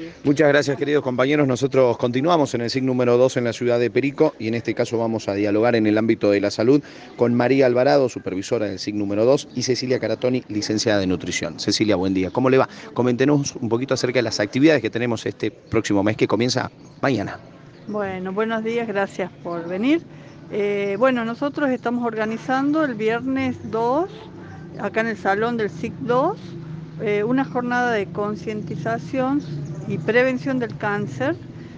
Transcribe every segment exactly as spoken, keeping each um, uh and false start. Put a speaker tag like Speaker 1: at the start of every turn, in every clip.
Speaker 1: Muchas gracias, queridos compañeros. Nosotros continuamos en el S I C número dos en la ciudad de Perico y en este caso vamos a dialogar en el ámbito de la salud con María Alvarado, supervisora del S I C número dos, y Cecilia Caratoni, licenciada de nutrición. Cecilia, buen día. ¿Cómo le va? Coméntenos un poquito acerca de las actividades que tenemos este próximo mes que comienza mañana.
Speaker 2: Bueno, buenos días, gracias por venir. Eh, bueno, nosotros estamos organizando el viernes dos, acá en el salón del S I C dos, eh, una jornada de concientización y prevención del cáncer,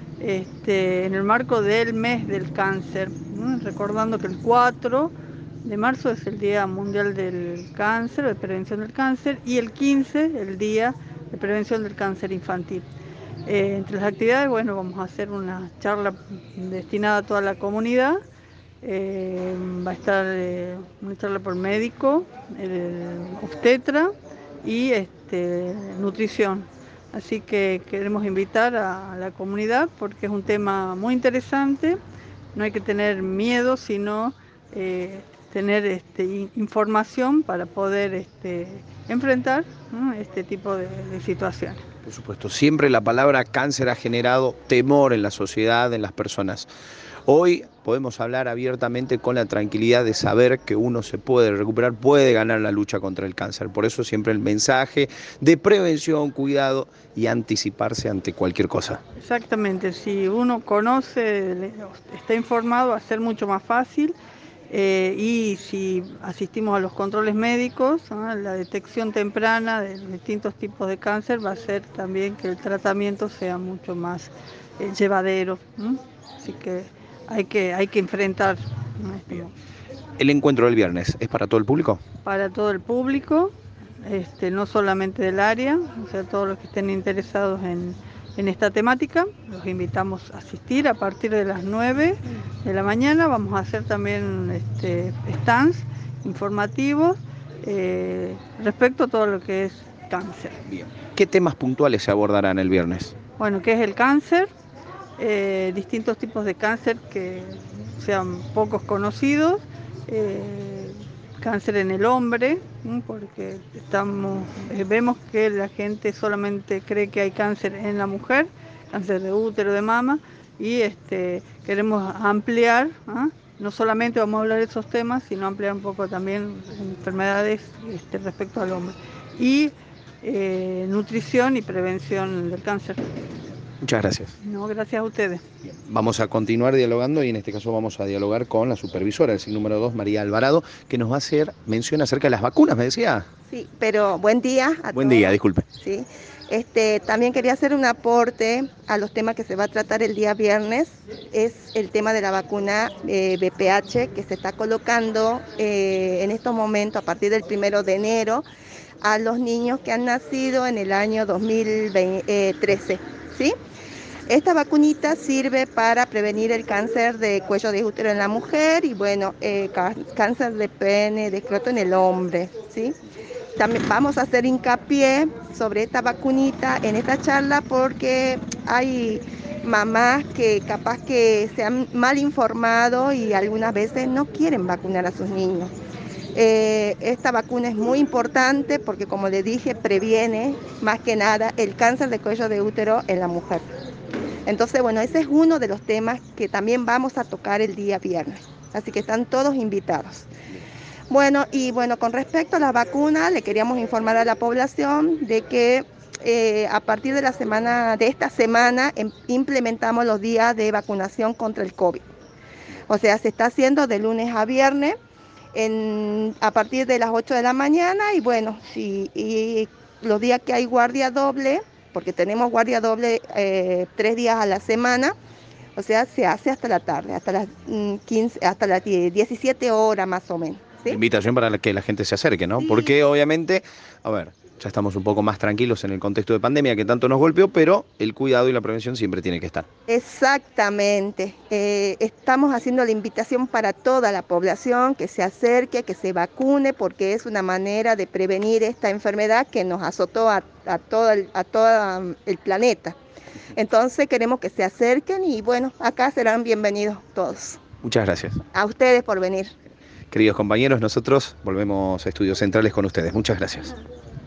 Speaker 2: este, en el marco del mes del cáncer, ¿no? Recordando que el cuatro de marzo es el Día Mundial del Cáncer, de Prevención del Cáncer, y el quince, el Día de Prevención del Cáncer Infantil. Eh, entre las actividades, bueno, vamos a hacer una charla destinada a toda la comunidad. Eh, va a estar eh, una charla por médico, el obstetra y este, nutrición. Así que queremos invitar a la comunidad porque es un tema muy interesante. No hay que tener miedo, sino eh, tener este, información para poder este, enfrentar, ¿no?, este tipo de, de situaciones.
Speaker 1: Por supuesto, siempre la palabra cáncer ha generado temor en la sociedad, en las personas. Hoy podemos hablar abiertamente con la tranquilidad de saber que uno se puede recuperar, puede ganar la lucha contra el cáncer. Por eso siempre el mensaje de prevención, cuidado y anticiparse ante cualquier cosa.
Speaker 2: Exactamente, si uno conoce, está informado, va a ser mucho más fácil. Eh, y si asistimos a los controles médicos, ¿no?, la detección temprana de distintos tipos de cáncer va a hacer también que el tratamiento sea mucho más eh, llevadero, ¿no? Así que hay que, hay que enfrentar, ¿no?, este
Speaker 1: Bien.
Speaker 2: momento.
Speaker 1: El encuentro del viernes, ¿es para todo el público?
Speaker 2: Para todo el público, este, no solamente del área, o sea, todos los que estén interesados en, en esta temática, los invitamos a asistir a partir de las nueve de la mañana. Vamos a hacer también este, stands informativos eh, respecto a todo lo que es cáncer.
Speaker 1: Bien. ¿Qué temas puntuales se abordarán el viernes?
Speaker 2: Bueno, ¿qué es el cáncer? Eh, distintos tipos de cáncer que sean pocos conocidos, eh, cáncer en el hombre, ¿sí?, porque estamos, eh, vemos que la gente solamente cree que hay cáncer en la mujer, cáncer de útero, de mama, y este, queremos ampliar, ¿ah? No solamente vamos a hablar de esos temas, sino ampliar un poco también enfermedades este, respecto al hombre. Y eh, nutrición y prevención del cáncer.
Speaker 1: Muchas gracias.
Speaker 2: No, gracias a ustedes.
Speaker 1: Bien, vamos a continuar dialogando y en este caso vamos a dialogar con la supervisora del S I C número dos, María Alvarado, que nos va a hacer mención acerca de las vacunas, me decía.
Speaker 3: Sí, pero buen día a
Speaker 1: Buen día,
Speaker 3: todos.
Speaker 1: disculpe.
Speaker 3: Sí. Este, también quería hacer un aporte a los temas que se va a tratar el día viernes. Es el tema de la vacuna eh, B P H que se está colocando eh, en estos momentos a partir del primero de enero a los niños que han nacido en el año dos mil trece, ¿sí? Esta vacunita sirve para prevenir el cáncer de cuello de útero en la mujer y bueno, eh, cáncer de pene, de escroto en el hombre, ¿sí? También vamos a hacer hincapié sobre esta vacunita en esta charla porque hay mamás que capaz que se han mal informado y algunas veces no quieren vacunar a sus niños. Eh, esta vacuna es muy importante porque, como le dije, previene más que nada el cáncer de cuello de útero en la mujer. Entonces, bueno, ese es uno de los temas que también vamos a tocar el día viernes. Así que están todos invitados. Bueno, y bueno, con respecto a la vacuna, le queríamos informar a la población de que eh, a partir de la semana, de esta semana, em, implementamos los días de vacunación contra el COVID. O sea, se está haciendo de lunes a viernes en, a partir de las ocho de la mañana y bueno, si, y los días que hay guardia doble, porque tenemos guardia doble eh, tres días a la semana, o sea, se hace hasta la tarde, hasta las quince, hasta las diecisiete horas más o menos. ¿Sí?
Speaker 1: Invitación para que la gente se acerque, ¿no?
Speaker 3: Sí.
Speaker 1: Porque obviamente, a ver, ya estamos un poco más tranquilos en el contexto de pandemia que tanto nos golpeó, pero el cuidado y la prevención siempre tiene que estar.
Speaker 3: Exactamente. Eh, estamos haciendo la invitación para toda la población que se acerque, que se vacune, porque es una manera de prevenir esta enfermedad que nos azotó a, a, todo, el, a todo el planeta. Entonces queremos que se acerquen y bueno, acá serán bienvenidos todos.
Speaker 1: Muchas gracias.
Speaker 3: A ustedes por venir.
Speaker 1: Queridos compañeros, nosotros volvemos a Estudios Centrales con ustedes. Muchas gracias.